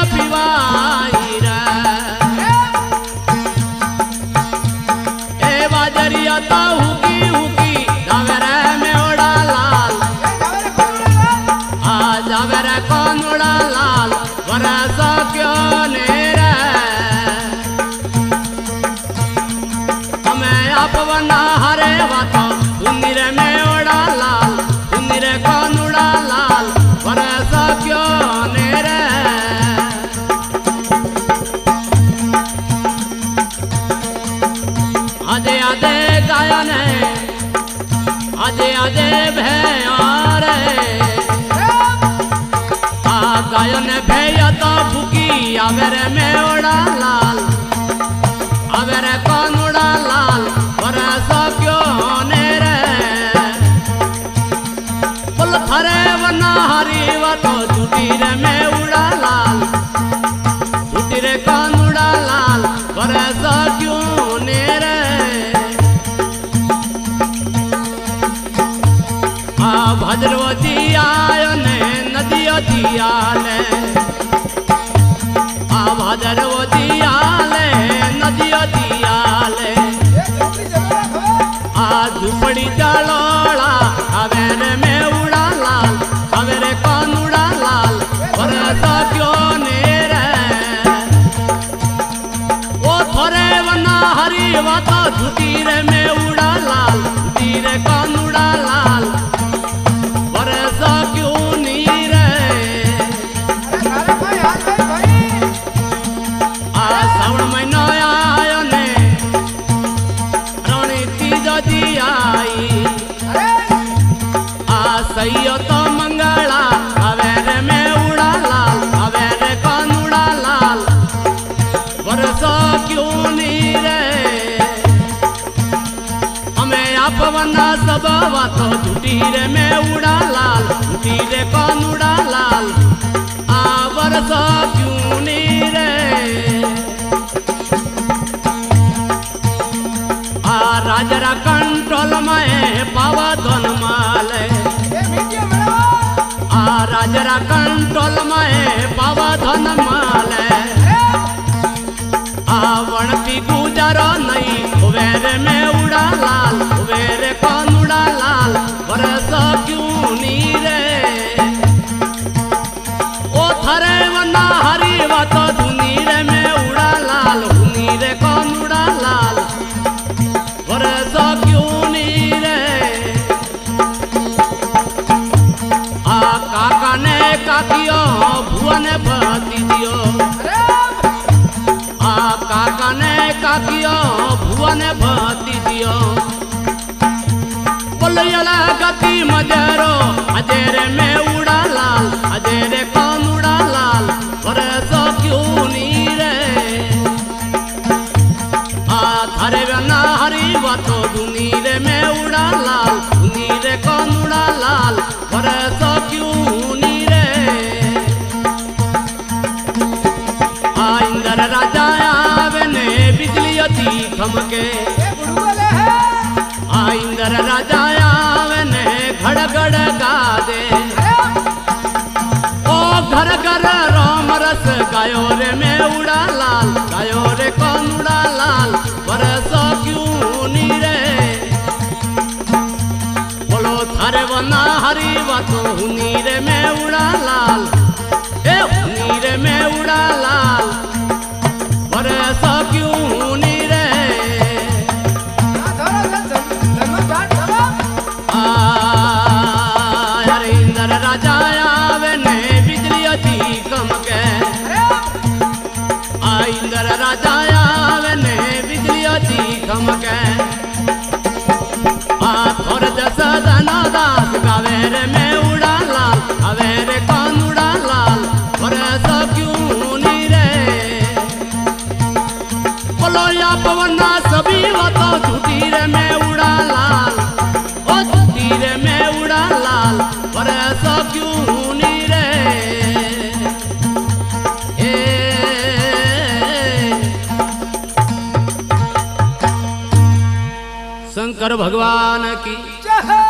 पिवाई रे ए बाजरिया तो हुकी हुकी जावे रे में उड़ा लाल आ जावे रे कौन उड़ा लाल वरसा क्यों ने रे हमें आप वना हरे वातो उन्नीर में उड़ा लाल उन्नीर कौन उड़ा लाल वरसा क्यों ने रे आधे आधे गायन आधे आधे भैयार आ गायन भैया तो भूकी आवेर में उड़ा लाल आवेर कौन उड़ा लाल वरसा क्यों ने रे बोल थरे वना हरी वा तो झूठी रे में उड़ा लाल झूठी रे कौन उड़ा लाल वरसा क्यों ने रे आ भद्रवती आयो ने नदिया दियाले आ भद्रवती आले नदिया दियाले आ झुपड़ी जलोड़ा अवेर में उड़ा लाल अवेर कौन उड़ा लाल वरसा क्यों ने रे ओ थोरे वना हरी वाता झूठी रे में उड़ा लाल झूठी रे कौन उड़ा लाल वरसा क्यों नी रे आ श्रावण महीनो आयो ने रानी तीज दी आई आ सैयो तो मंगला अवेर में उड़ा लाल अवेर कौन उड़ा लाल वरसा क्यों नी रे हमें आप वना सब वातो झूठी रे में उड़ा लाल झूठी रे कौन उड़ा लाल आ वरसा क्यों नी रे आ राजरा कंट्रोल में पावा धन माले आ राजरा कंट्रोल में पावा धन माले आ वणपी गुजारो नहीं उवेर में उड़ा लाल उवेर कौन उड़ा लाल वरसा क्यों नी रे ओ थरे वना हरी वातो धुनी रे में उड़ा लाल हुनी रे कौन उड़ा लाल वरसा क्यों नी रे आ काका ने काकियो भुआ ने भती दियो आ काका ने काकियो भुआ ने भती दियो बोलियला गति मजरो अजेर में उड़ा लाल अजेर कौन उड़ा लाल वरसा क्यों नी रे आ थारे वना हरी वातो दुनी रे में उड़ा लाल दुनी रे कौन उड़ा लाल वरसा क्यों नी रे आ इंद्र राजा आवे ने बिजली अति खमके आ इंद्र राजा आवे ने घड़ गा दे ओ घर घर राम रस गायो रे में उड़ा लाल गायो रे कौन उड़ा लाल वरसा क्यों नी रे बोलो थारे वना हरी वातो हुनी रे में उड़ा लाल ए हुनी रे में उड़ा लाल वरसा क्यों नी रे इंद्र राजा आवे ने बिजली अति कमके आ इंद्र राजा आवे ने बिजली अति कमके आ थोर जस दाना दास गावेर में उड़ा लाल अवेर कौन उड़ा लाल वरसा क्यों नी रे बोलो या पवना सभी वातो झूठी रे में उड़ा लाल ओ झूठी रे में उड़ा लाल वरसा क्यों नी रे शंकर भगवान की